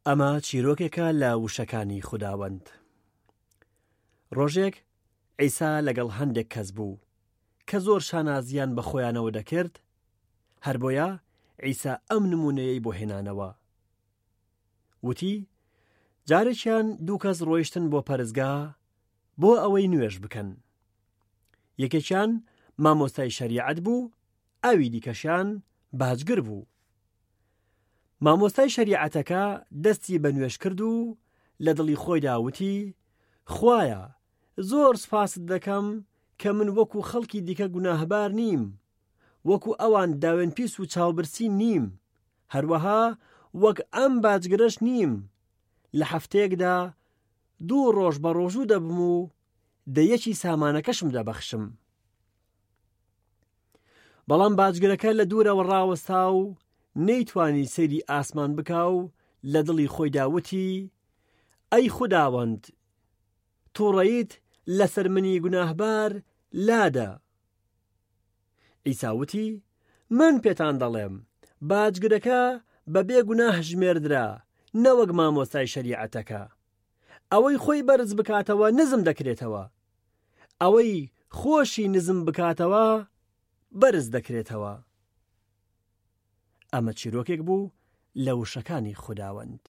ئەمە چیرۆکێکە لە وشەکانی خوداوەند. ڕۆژێک عیسا لەگەڵ هەندێک کەس بوو کە زۆر شانازیان بە خۆیانەوە دەکرد، هەر بۆیە عیسا ئەم نمونەیەی بۆ هێنانەوە. وتی جارێکیان دوو کەس ڕۆیشتن بۆ پەرزگا بۆ ئەوەی نوێژ بکەن. یەکێکیان مامۆستای شەریعەت بوو، ئەوی دیکەشیان باجگر بوو. مامۆستای شەریعەتەکە دەستی بە نوێژ کرد و لە دڵی خۆیدا وتی خوایە زۆر سوپاست دەکەم کە من وەکو خەڵکی دیکە گوناهبار نیم، وەکو ئەوان داوێن پیس و چاوبرسی نیم، هەروەها وەک ئەم باجگرەش نیم. لە هەفتەیەکدا 2 ڕۆژ بە ڕۆژوو دەبم و دەیەکی سامانەکەشم دەبەخشم. بەڵام باجگرەکە لە دوورەوە ڕاوەستا و نەیتوانی سەیری ئاسمان بکا و لە دڵی خۆیدا وتی ئەی خوداوەند، تووڕەیت لەسەر منی گوناهبار لادە. عیسا وتی من پێتان دەڵێم باجگرەکە بەبێ گوناه ژمێردرا، نەوەک مامۆستای شەریعەتەکە. ئەوەی خۆی بەرز بکاتەوە نزم دەکرێتەوە، ئەوەی خۆشی نزم بکاتەوە بەرز دەکرێتەوە. ئەمە چیرۆکێک بوو لە وشەکانی خوداوەند.